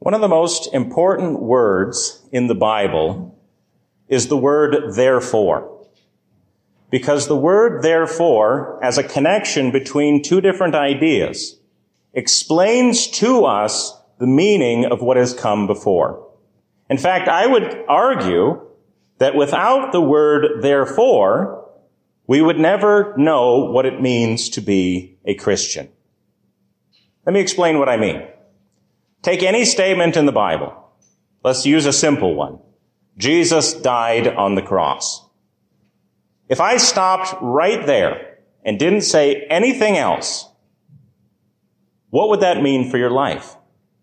One of the most important words in the Bible is the word therefore. Because the word therefore, as a connection between two different ideas, explains to us the meaning of what has come before. In fact, I would argue that without the word therefore, we would never know what it means to be a Christian. Let me explain what I mean. Take any statement in the Bible. Let's use a simple one. Jesus died on the cross. If I stopped right there and didn't say anything else, what would that mean for your life?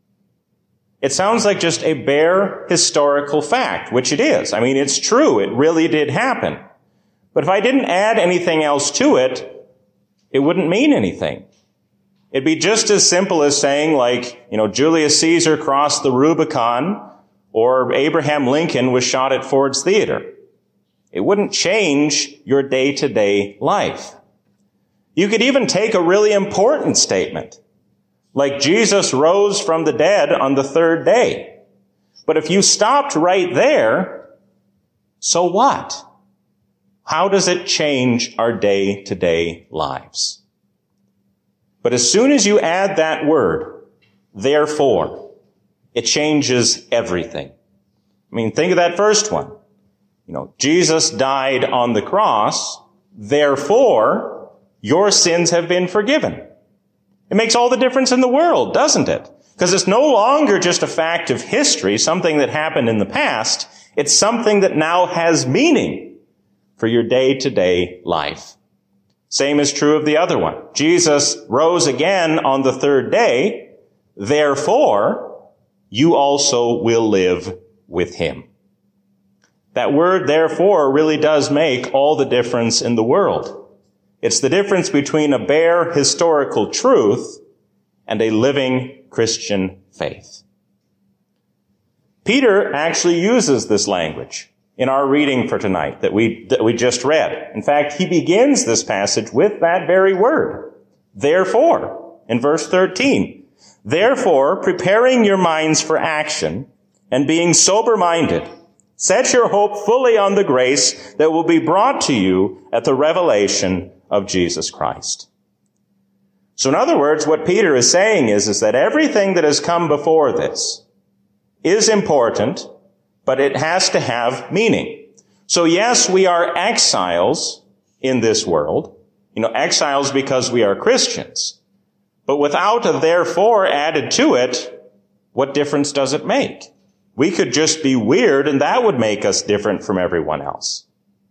It sounds like just a bare historical fact, which it is. I mean, it's true. It really did happen. But if I didn't add anything else to it, it wouldn't mean anything. It'd be just as simple as saying, Julius Caesar crossed the Rubicon or Abraham Lincoln was shot at Ford's Theater. It wouldn't change your day-to-day life. You could even take a really important statement, like Jesus rose from the dead on the third day. But if you stopped right there, so what? How does it change our day-to-day lives? But as soon as you add that word, therefore, it changes everything. I mean, think of that first one. Jesus died on the cross, therefore, your sins have been forgiven. It makes all the difference in the world, doesn't it? Because it's no longer just a fact of history, something that happened in the past. It's something that now has meaning for your day-to-day life. Same is true of the other one. Jesus rose again on the third day. Therefore, you also will live with him. That word, therefore, really does make all the difference in the world. It's the difference between a bare historical truth and a living Christian faith. Peter actually uses this language in our reading for tonight that we just read. In fact, he begins this passage with that very word, therefore, in verse 13. Therefore, preparing your minds for action and being sober-minded, set your hope fully on the grace that will be brought to you at the revelation of Jesus Christ. So in other words, what Peter is saying is that everything that has come before this is important, but it has to have meaning. So yes, we are exiles in this world. Exiles because we are Christians. But without a therefore added to it, what difference does it make? We could just be weird and that would make us different from everyone else.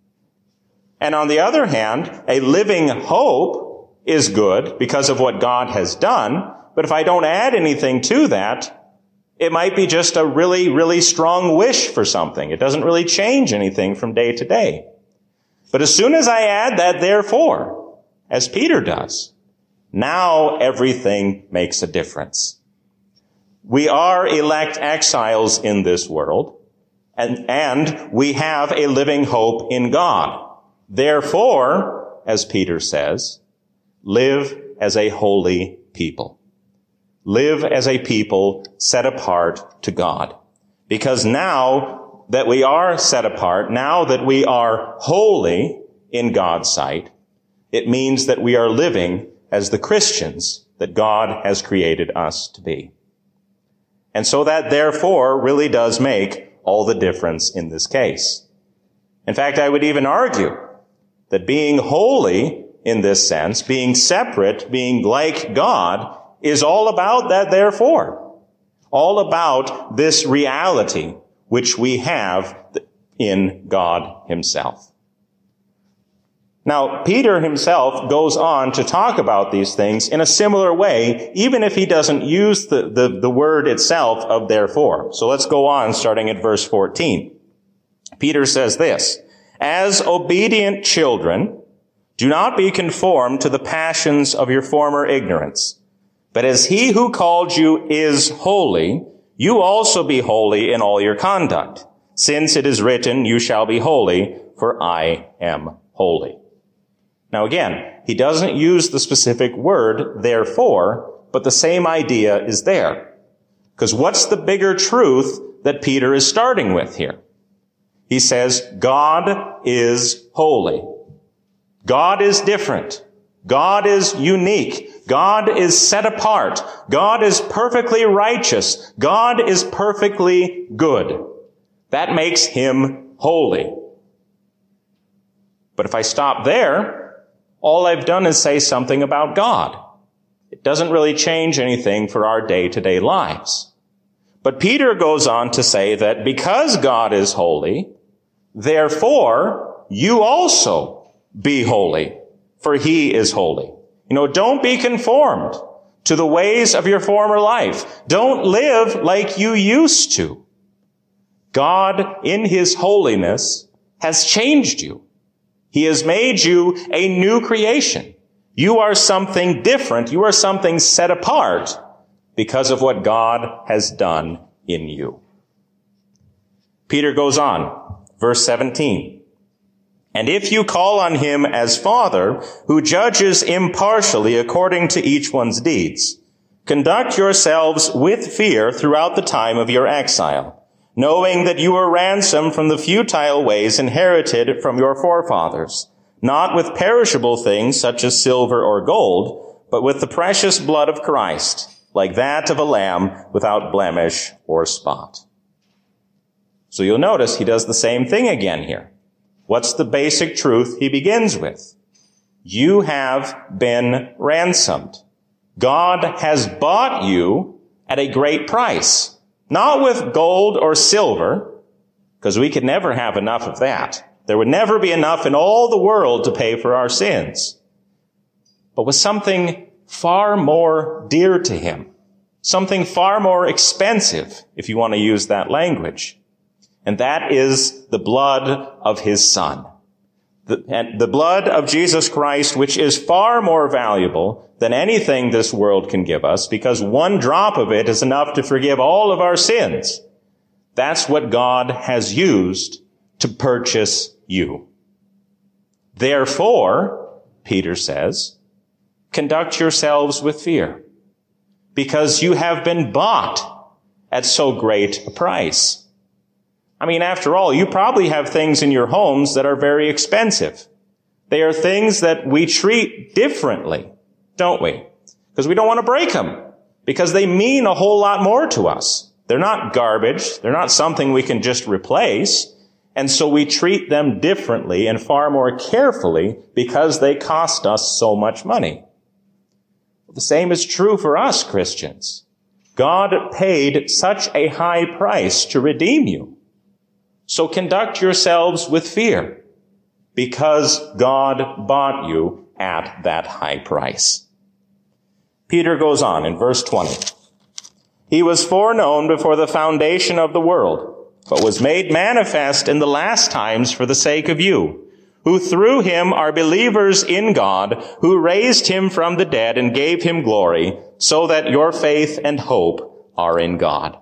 And on the other hand, a living hope is good because of what God has done. But if I don't add anything to that, it might be just a really, really strong wish for something. It doesn't really change anything from day to day. But as soon as I add that therefore, as Peter does, now everything makes a difference. We are elect exiles in this world, and we have a living hope in God. Therefore, as Peter says, live as a holy people. Live as a people set apart to God. Because now that we are set apart, now that we are holy in God's sight, it means that we are living as the Christians that God has created us to be. And so that therefore really does make all the difference in this case. In fact, I would even argue that being holy in this sense, being separate, being like God, is all about that therefore. All about this reality which we have in God himself. Now, Peter himself goes on to talk about these things in a similar way, even if he doesn't use the word itself of therefore. So let's go on, starting at verse 14. Peter says this, as obedient children, do not be conformed to the passions of your former ignorance. But as he who called you is holy, you also be holy in all your conduct, since it is written, you shall be holy, for I am holy. Now again, he doesn't use the specific word, therefore, but the same idea is there. Because what's the bigger truth that Peter is starting with here? He says, God is holy. God is different. God is unique. God is set apart. God is perfectly righteous. God is perfectly good. That makes him holy. But if I stop there, all I've done is say something about God. It doesn't really change anything for our day-to-day lives. But Peter goes on to say that because God is holy, therefore you also be holy, for he is holy. Don't be conformed to the ways of your former life. Don't live like you used to. God, in his holiness, has changed you. He has made you a new creation. You are something different. You are something set apart because of what God has done in you. Peter goes on, verse 17. And if you call on him as Father, who judges impartially according to each one's deeds, conduct yourselves with fear throughout the time of your exile, knowing that you were ransomed from the futile ways inherited from your forefathers, not with perishable things such as silver or gold, but with the precious blood of Christ, like that of a lamb without blemish or spot. So you'll notice he does the same thing again here. What's the basic truth he begins with? You have been ransomed. God has bought you at a great price. Not with gold or silver, because we could never have enough of that. There would never be enough in all the world to pay for our sins. But with something far more dear to him. Something far more expensive, if you want to use that language. And that is the blood of his Son. The blood of Jesus Christ, which is far more valuable than anything this world can give us, because one drop of it is enough to forgive all of our sins. That's what God has used to purchase you. Therefore, Peter says, conduct yourselves with fear, because you have been bought at so great a price. After all, you probably have things in your homes that are very expensive. They are things that we treat differently, don't we? Because we don't want to break them, because they mean a whole lot more to us. They're not garbage. They're not something we can just replace. And so we treat them differently and far more carefully because they cost us so much money. The same is true for us Christians. God paid such a high price to redeem you. So conduct yourselves with fear, because God bought you at that high price. Peter goes on in verse 20. He was foreknown before the foundation of the world, but was made manifest in the last times for the sake of you, who through him are believers in God, who raised him from the dead and gave him glory, so that your faith and hope are in God.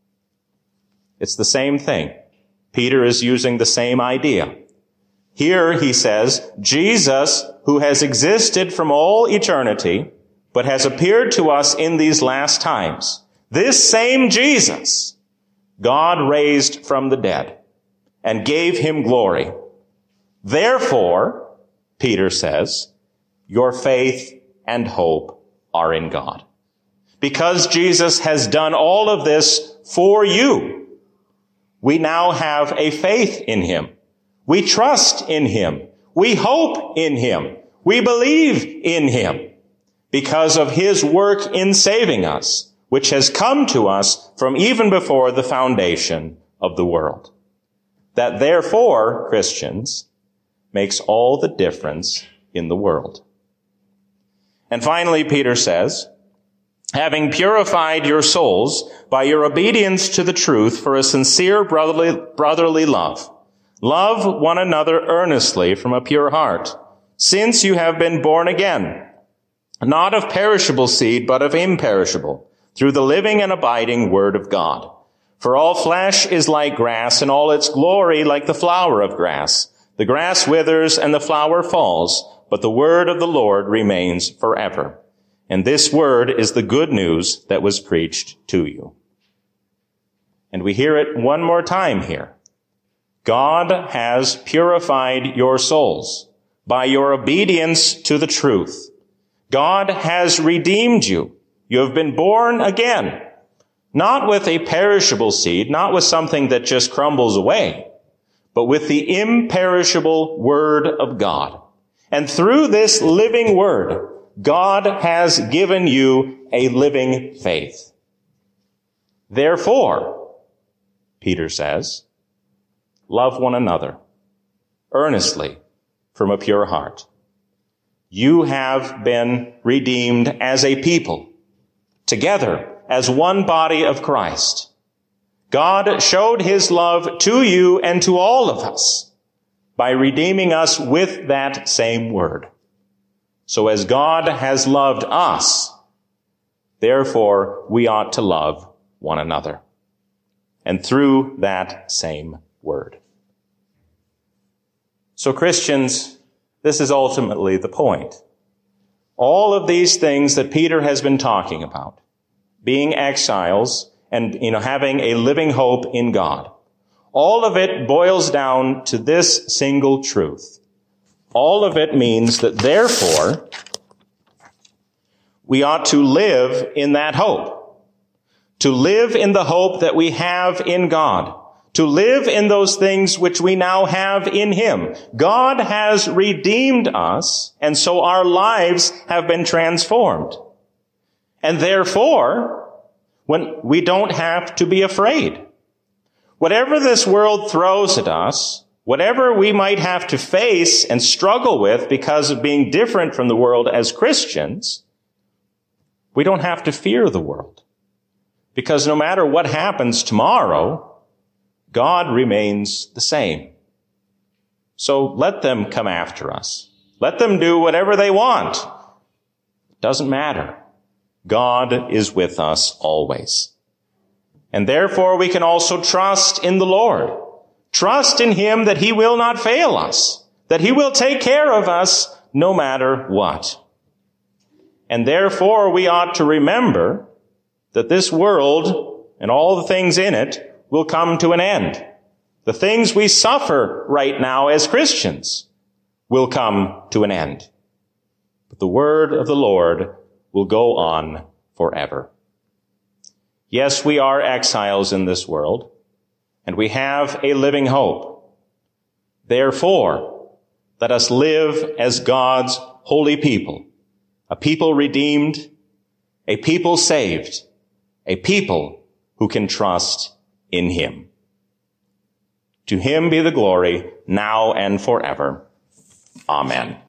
It's the same thing. Peter is using the same idea. Here he says, Jesus, who has existed from all eternity, but has appeared to us in these last times, this same Jesus, God raised from the dead and gave him glory. Therefore, Peter says, your faith and hope are in God. Because Jesus has done all of this for you, we now have a faith in him. We trust in him. We hope in him. We believe in him because of his work in saving us, which has come to us from even before the foundation of the world. That therefore, Christians, makes all the difference in the world. And finally, Peter says, having purified your souls by your obedience to the truth for a sincere brotherly love, love one another earnestly from a pure heart, since you have been born again, not of perishable seed, but of imperishable, through the living and abiding word of God. For all flesh is like grass, and all its glory like the flower of grass. The grass withers and the flower falls, but the word of the Lord remains forever. And this word is the good news that was preached to you. And we hear it one more time here. God has purified your souls by your obedience to the truth. God has redeemed you. You have been born again, not with a perishable seed, not with something that just crumbles away, but with the imperishable Word of God. And through this living Word, God has given you a living faith. Therefore, Peter says, love one another earnestly from a pure heart. You have been redeemed as a people, together as one body of Christ. God showed his love to you and to all of us by redeeming us with that same word. So as God has loved us, therefore we ought to love one another. And through that same word. So Christians, this is ultimately the point. All of these things that Peter has been talking about, being exiles and, having a living hope in God, all of it boils down to this single truth. All of it means that therefore, we ought to live in that hope. To live in the hope that we have in God. To live in those things which we now have in him. God has redeemed us, and so our lives have been transformed. And therefore, we don't have to be afraid. Whatever this world throws at us, whatever we might have to face and struggle with because of being different from the world as Christians, we don't have to fear the world. Because no matter what happens tomorrow, God remains the same. So let them come after us. Let them do whatever they want. It doesn't matter. God is with us always. And therefore we can also trust in the Lord. Trust in him that he will not fail us, that he will take care of us no matter what. And therefore we ought to remember that this world and all the things in it will come to an end. The things we suffer right now as Christians will come to an end. But the word of the Lord will go on forever. Yes, we are exiles in this world, and we have a living hope. Therefore, let us live as God's holy people, a people redeemed, a people saved, a people who can trust in him. To him be the glory now and forever. Amen.